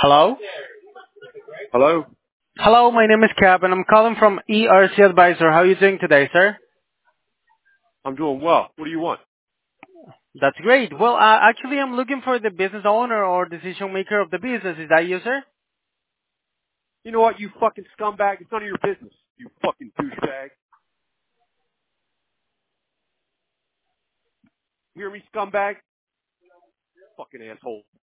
Hello? Hello? Hello, my name is Cap, and I'm calling from ERC Advisor. How are you doing today, sir? I'm doing well. What do you want? That's great. Well, actually, I'm looking for the business owner or decision maker of the business. Is that you, sir? You know what, you fucking scumbag? It's none of your business, you fucking douchebag. Hear me, scumbag? Fucking asshole.